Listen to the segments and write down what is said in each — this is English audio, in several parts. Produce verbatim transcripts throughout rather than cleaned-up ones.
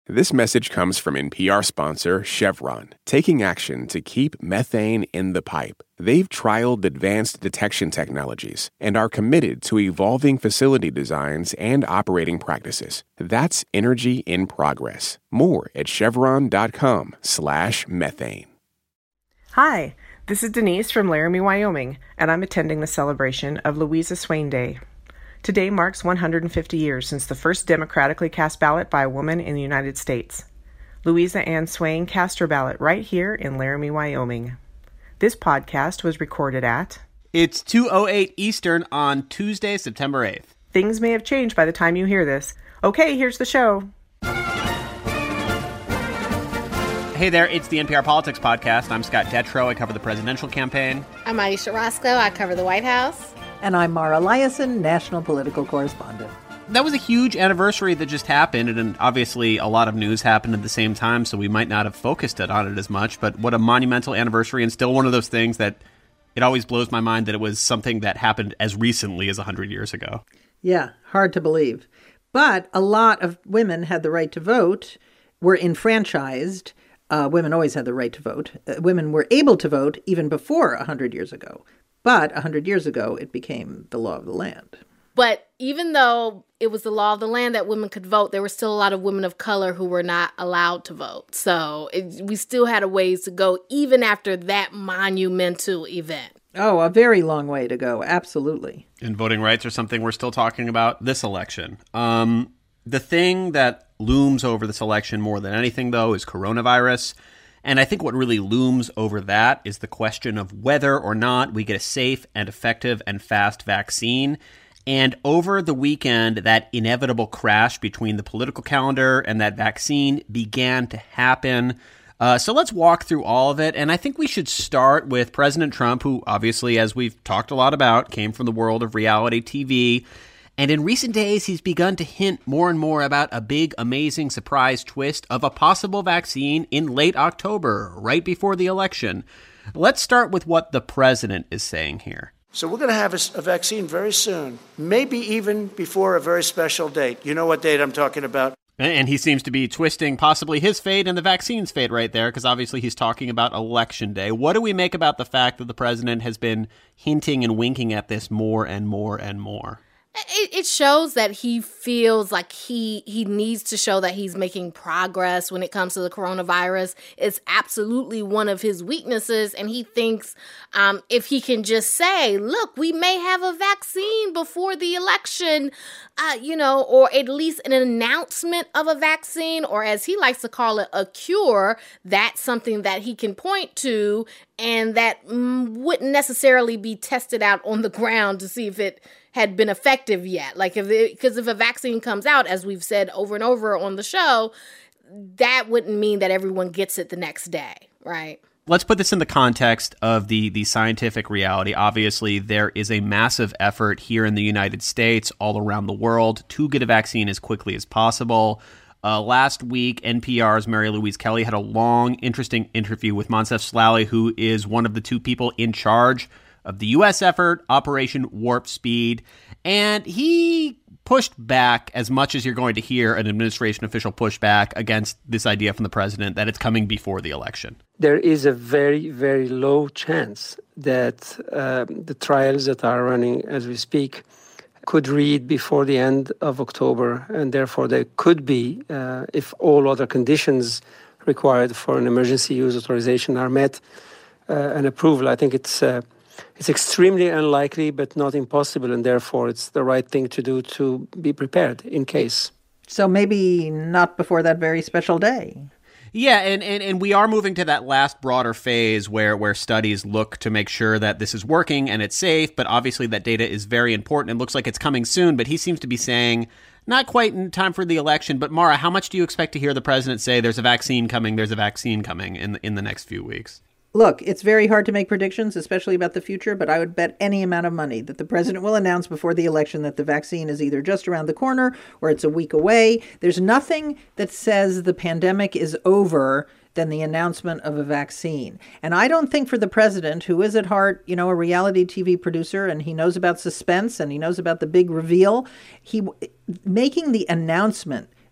This message comes from N P R sponsor Chevron, taking action to keep methane in the pipe. They've trialed advanced detection technologies and are committed to evolving facility designs and operating practices. That's energy in progress. More at chevron.com slash methane. Hi, this is Denise from Laramie, Wyoming, and I'm attending the celebration of Louisa Swain Day. Today marks one hundred fifty years since the first democratically cast ballot by a woman in the United States. Louisa Ann Swain cast her ballot right here in Laramie, Wyoming. This podcast was recorded at... It's two oh eight Eastern on Tuesday, September eighth. Things may have changed by the time you hear this. Okay, here's the show. Hey there, it's the N P R Politics Podcast. I'm Scott Detrow. I cover the presidential campaign. I'm Aisha Roscoe. I cover the White House. And I'm Mara Liasson, national political correspondent. That was a huge anniversary that just happened, and obviously a lot of news happened at the same time, so we might not have focused it on it as much, but what a monumental anniversary, and still one of those things that it always blows my mind that it was something that happened as recently as one hundred years ago. Yeah, hard to believe. But a lot of women had the right to vote, were enfranchised. Uh, women always had the right to vote. Uh, women were able to vote even before one hundred years ago. But one hundred years ago, it became the law of the land. But even though it was the law of the land that women could vote, there were still a lot of women of color who were not allowed to vote. So it, we still had a ways to go, even after that monumental event. Oh, a very long way to go. Absolutely. And voting rights are something we're still talking about this election. Um, the thing that looms over this election more than anything, though, is coronavirus. And I think what really looms over that is the question of whether or not we get a safe and effective and fast vaccine. And over the weekend, that inevitable crash between the political calendar and that vaccine began to happen. Uh, so let's walk through all of it. And I think we should start with President Trump, who obviously, as we've talked a lot about, came from the world of reality T V. And in recent days, he's begun to hint more and more about a big, amazing surprise twist of a possible vaccine in late October, right before the election. Let's start with what the president is saying here. So we're going to have a, a vaccine very soon, maybe even before a very special date. You know what date I'm talking about. And he seems to be twisting possibly his fate and the vaccine's fate right there, because obviously he's talking about Election Day. What do we make about the fact that the president has been hinting and winking at this more and more and more? It, it shows that he feels like he he needs to show that he's making progress when it comes to the coronavirus. It's absolutely one of his weaknesses, and he thinks um, if he can just say, look, we may have a vaccine before the election, uh, you know, or at least an announcement of a vaccine, or as he likes to call it, a cure, that's something that he can point to and that mm, wouldn't necessarily be tested out on the ground to see if it had been effective yet. Like, if because if a vaccine comes out, as we've said over and over on the show, that wouldn't mean that everyone gets it the next day, right? Let's put this in the context of the, the scientific reality. Obviously, there is a massive effort here in the United States, all around the world, to get a vaccine as quickly as possible. Uh, last week, N P R's Mary Louise Kelly had a long, interesting interview with Moncef Slaoui, who is one of the two people in charge of the U S effort, Operation Warp Speed, and he pushed back as much as you're going to hear an administration official push back against this idea from the president that it's coming before the election. There is a very, very low chance that uh, the trials that are running as we speak could read before the end of October, and therefore there could be, uh, if all other conditions required for an emergency use authorization are met, uh, an approval. I think it's uh, It's extremely unlikely, but not impossible, and therefore it's the right thing to do to be prepared in case. So maybe not before that very special day. Yeah, and, and, and we are moving to that last broader phase where, where studies look to make sure that this is working and it's safe, but obviously that data is very important. It looks like it's coming soon, but he seems to be saying not quite in time for the election. But Mara, how much do you expect to hear the president say there's a vaccine coming, there's a vaccine coming in, in the next few weeks? Look, it's very hard to make predictions, especially about the future, but I would bet any amount of money that the president will announce before the election that the vaccine is either just around the corner or it's a week away. There's nothing that says the pandemic is over than the announcement of a vaccine. And I don't think for the president, who is at heart, you know, a reality T V producer, and he knows about suspense and he knows about the big reveal, he making the announcement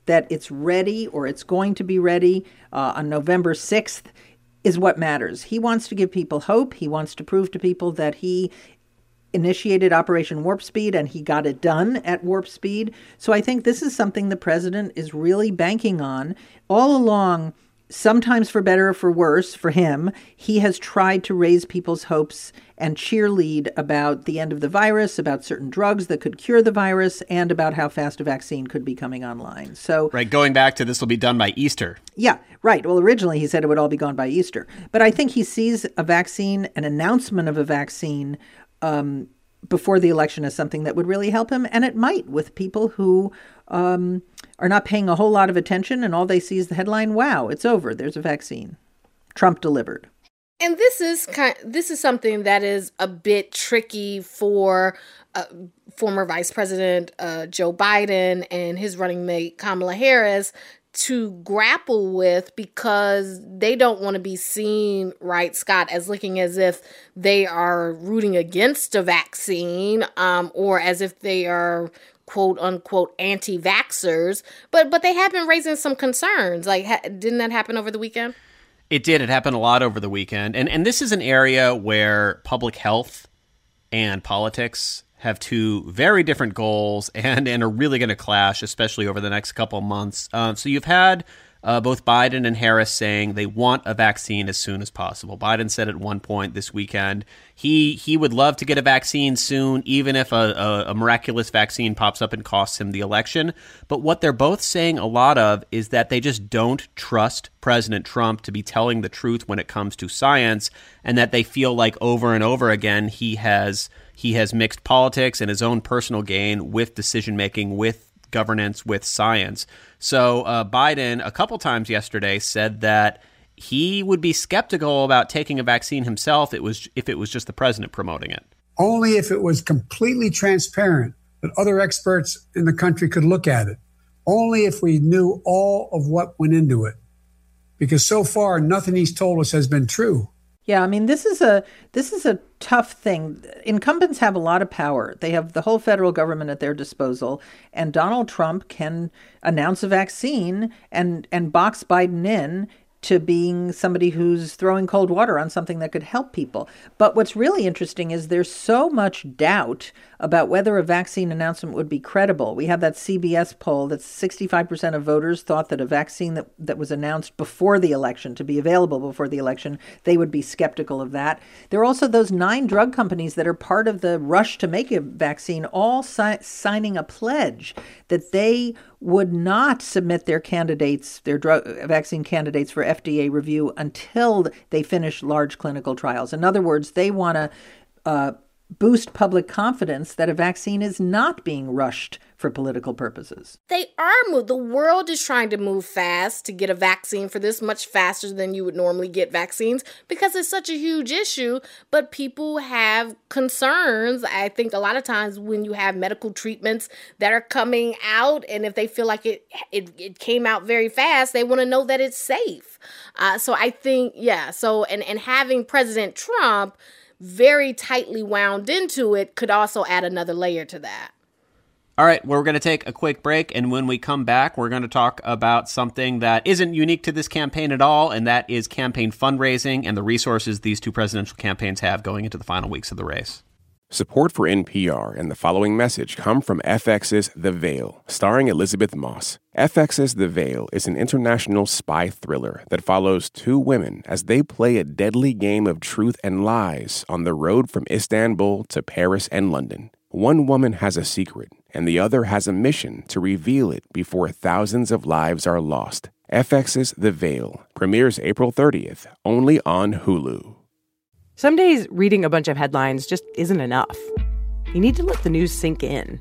that it's ready or it's going to be ready uh, on November sixth is what matters. He wants to give people hope. He wants to prove to people that he initiated Operation Warp Speed and he got it done at warp speed. So I think this is something the president is really banking on. All along, sometimes for better or for worse for him, he has tried to raise people's hopes and cheerlead about the end of the virus, about certain drugs that could cure the virus, and about how fast a vaccine could be coming online. So, right, going back to this will be done by Easter. Yeah, right. Well, originally he said it would all be gone by Easter. But I think he sees a vaccine, an announcement of a vaccine um, before the election as something that would really help him. And it might with people who um, are not paying a whole lot of attention and all they see is the headline, wow, it's over. There's a vaccine. Trump delivered. And this is kind this is something that is a bit tricky for uh, former Vice President uh, Joe Biden and his running mate Kamala Harris to grapple with, because they don't want to be seen, right, Scott, as looking as if they are rooting against a vaccine um, or as if they are quote unquote anti-vaxxers. But but they have been raising some concerns. Like, ha- didn't that happen over the weekend? It did. It happened a lot over the weekend. And and this is an area where public health and politics have two very different goals and, and are really going to clash, especially over the next couple of months. Uh, so you've had uh, both Biden and Harris saying they want a vaccine as soon as possible. Biden said at one point this weekend he he would love to get a vaccine soon, even if a, a, a miraculous vaccine pops up and costs him the election. But what they're both saying a lot of is that they just don't trust President Trump to be telling the truth when it comes to science, and that they feel like over and over again he has he has mixed politics and his own personal gain with decision-making, with governance, with science. So uh, Biden, a couple times yesterday, said that he would be skeptical about taking a vaccine himself it was if it was just the president promoting it. Only if it was completely transparent that other experts in the country could look at it. Only if we knew all of what went into it. Because so far, nothing he's told us has been true. Yeah, I mean, this is a this is a tough thing. Incumbents have a lot of power. They have the whole federal government at their disposal, and Donald Trump can announce a vaccine and and box Biden in to being somebody who's throwing cold water on something that could help people. But what's really interesting is there's so much doubt about whether a vaccine announcement would be credible. We have that C B S poll that sixty-five percent of voters thought that a vaccine that, that was announced before the election, to be available before the election, they would be skeptical of that. There are also those nine drug companies that are part of the rush to make a vaccine, all si- signing a pledge that they would not submit their candidates, their drug vaccine candidates for F D A review until they finish large clinical trials. In other words, they want to uh, boost public confidence that a vaccine is not being rushed for political purposes. They are moved. The world is trying to move fast to get a vaccine for this, much faster than you would normally get vaccines, because it's such a huge issue. But people have concerns. I think a lot of times when you have medical treatments that are coming out, and if they feel like it it, it came out very fast, they want to know that it's safe. Uh, so I think, yeah, so and, and having President Trump very tightly wound into it could also add another layer to that. All right, we're going to take a quick break, and when we come back, we're going to talk about something that isn't unique to this campaign at all, and that is campaign fundraising and the resources these two presidential campaigns have going into the final weeks of the race. Support for N P R and the following message come from F X's The Veil, starring Elizabeth Moss. F X's The Veil is an international spy thriller that follows two women as they play a deadly game of truth and lies on the road from Istanbul to Paris and London. One woman has a secret, and the other has a mission to reveal it before thousands of lives are lost. F X's The Veil premieres April thirtieth, only on Hulu. Some days, reading a bunch of headlines just isn't enough. You need to let the news sink in.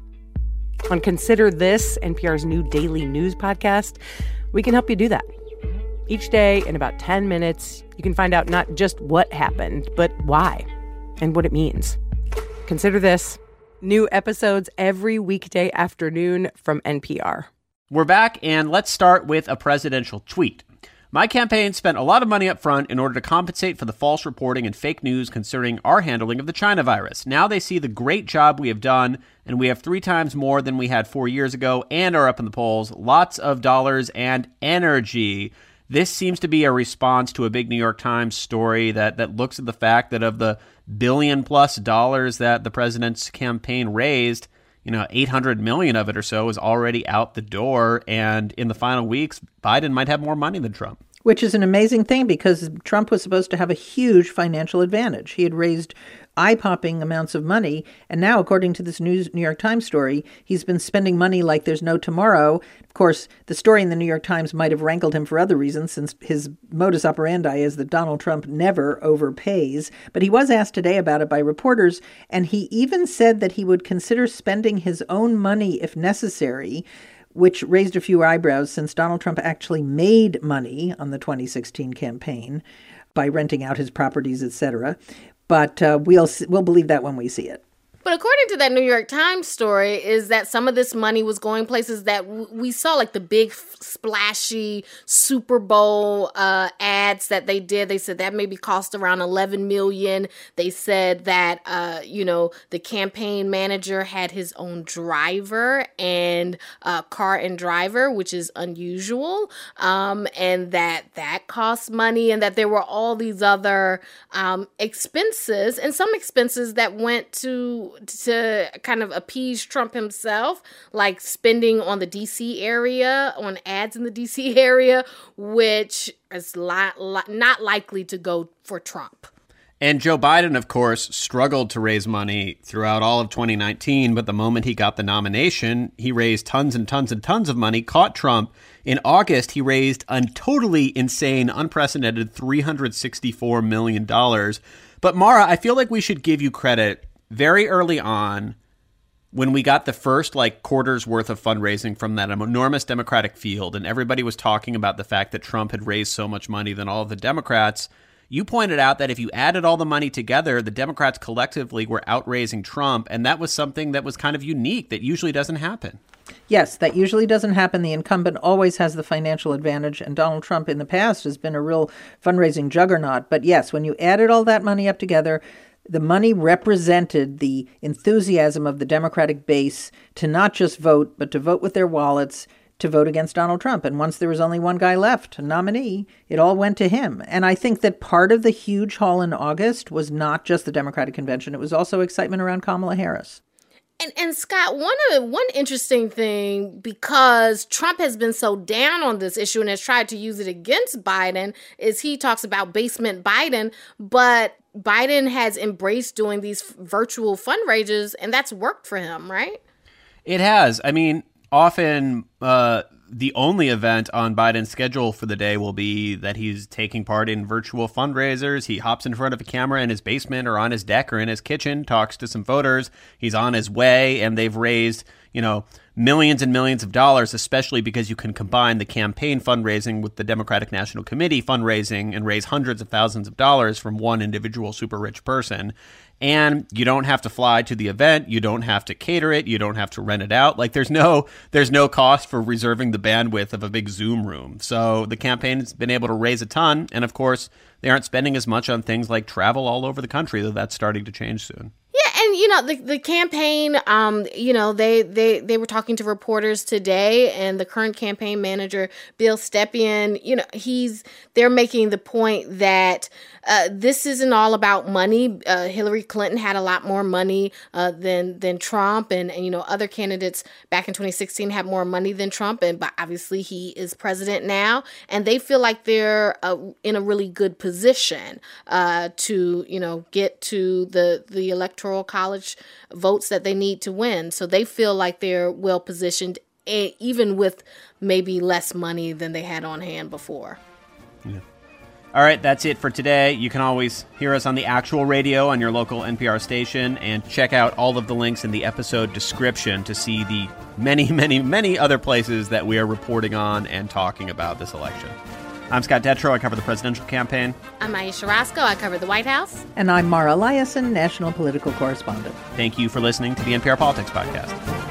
On Consider This, N P R's new daily news podcast, we can help you do that. Each day, in about ten minutes, you can find out not just what happened, but why and what it means. Consider This. New episodes every weekday afternoon from N P R. We're back, and let's start with a presidential tweet. My campaign spent a lot of money up front in order to compensate for the false reporting and fake news concerning our handling of the China virus. Now they see the great job we have done, and we have three times more than we had four years ago and are up in the polls. Lots of dollars and energy. This seems to be a response to a big New York Times story that, that looks at the fact that of the billion plus dollars that the president's campaign raised, you know, eight hundred million of it or so is already out the door. And in the final weeks, Biden might have more money than Trump. Which is an amazing thing because Trump was supposed to have a huge financial advantage. He had raised eye-popping amounts of money. And now, according to this News, New York Times story, he's been spending money like there's no tomorrow. Of course, the story in the New York Times might have rankled him for other reasons, since his modus operandi is that Donald Trump never overpays. But he was asked today about it by reporters, and he even said that he would consider spending his own money if necessary, which raised a few eyebrows since Donald Trump actually made money on the twenty sixteen campaign by renting out his properties, et cetera. But uh, we'll we'll believe that when we see it. But according to that New York Times story, is that some of this money was going places that w- we saw, like the big splashy Super Bowl uh, ads that they did. They said that maybe cost around eleven million dollars. They said that, uh, you know, the campaign manager had his own driver and uh, car and driver, which is unusual, um, and that that cost money, and that there were all these other um, expenses, and some expenses that went to to kind of appease Trump himself, like spending on the D C area, on ads in the D C area, which is li- li- not likely to go for Trump. And Joe Biden, of course, struggled to raise money throughout all of twenty nineteen, but the moment he got the nomination, he raised tons and tons and tons of money, caught Trump. In August, he raised a totally insane, unprecedented three hundred sixty-four million dollars. But Mara, I feel like we should give you credit. Very early on, when we got the first like quarter's worth of fundraising from that enormous Democratic field, and everybody was talking about the fact that Trump had raised so much money than all of the Democrats, you pointed out that if you added all the money together, the Democrats collectively were outraising Trump, and that was something that was kind of unique that usually doesn't happen. Yes, that usually doesn't happen. The incumbent always has the financial advantage, and Donald Trump in the past has been a real fundraising juggernaut. But yes, when you added all that money up together, the money represented the enthusiasm of the Democratic base to not just vote, but to vote with their wallets, to vote against Donald Trump. And once there was only one guy left, a nominee, it all went to him. And I think that part of the huge haul in August was not just the Democratic convention. It was also excitement around Kamala Harris. And and Scott, one of the, one interesting thing, because Trump has been so down on this issue and has tried to use it against Biden, is he talks about basement Biden, but Biden has embraced doing these virtual fundraisers, and that's worked for him, right? It has. I mean, often uh, the only event on Biden's schedule for the day will be that he's taking part in virtual fundraisers. He hops in front of a camera in his basement or on his deck or in his kitchen, talks to some voters. He's on his way, and they've raised, you know, millions and millions of dollars, especially because you can combine the campaign fundraising with the Democratic National Committee fundraising and raise hundreds of thousands of dollars from one individual super rich person. And you don't have to fly to the event. You don't have to cater it. You don't have to rent it out. Like there's no there's no cost for reserving the bandwidth of a big Zoom room. So the campaign's been able to raise a ton. And of course, they aren't spending as much on things like travel all over the country, though that's starting to change soon. Yeah, and you know the the campaign, um, you know they, they they were talking to reporters today, and the current campaign manager Bill Stepien, you know he's they're making the point that uh, this isn't all about money. Uh, Hillary Clinton had a lot more money uh, than than Trump, and, and you know other candidates back in twenty sixteen had more money than Trump, and but obviously he is president now, and they feel like they're uh, in a really good position uh, to you know get to the the electoral college votes that they need to win. So they feel like they're well positioned, even with maybe less money than they had on hand before. Yeah. All right, that's it for today. You can always hear us on the actual radio on your local N P R station, and check out all of the links in the episode description to see the many, many, many other places that we are reporting on and talking about this election. I'm Scott Detrow. I cover the presidential campaign. I'm Ayesha Rascoe. I cover the White House. And I'm Mara Liasson, national political correspondent. Thank you for listening to the N P R Politics Podcast.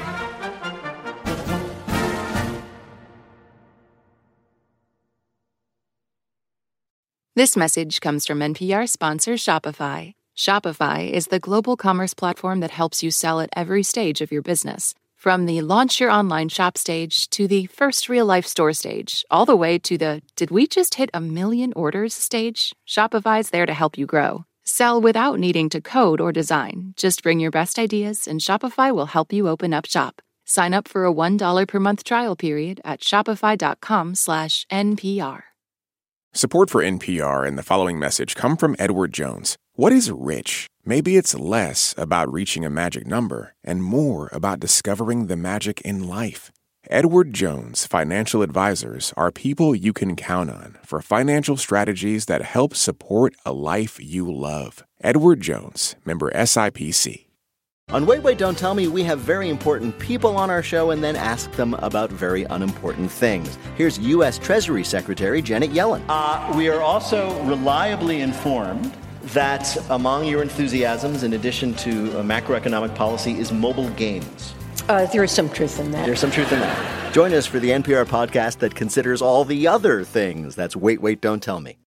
This message comes from N P R sponsor Shopify. Shopify is the global commerce platform that helps you sell at every stage of your business. From the launch your online shop stage to the first real-life store stage, all the way to the did we just hit a million orders stage, Shopify's there to help you grow. Sell without needing to code or design. Just bring your best ideas and Shopify will help you open up shop. Sign up for a one dollar per month trial period at shopify.com slash NPR. Support for N P R and the following message come from Edward Jones. What is rich? Maybe it's less about reaching a magic number and more about discovering the magic in life. Edward Jones Financial Advisors are people you can count on for financial strategies that help support a life you love. Edward Jones, member S I P C. On Wait, Wait, Don't Tell Me, we have very important people on our show and then ask them about very unimportant things. Here's U S Treasury Secretary Janet Yellen. Uh, we are also reliably informed that among your enthusiasms, in addition to uh, macroeconomic policy, is mobile games. Uh, there is some truth in that. There's some truth in that. Join us for the N P R podcast that considers all the other things. That's Wait, Wait, Don't Tell Me.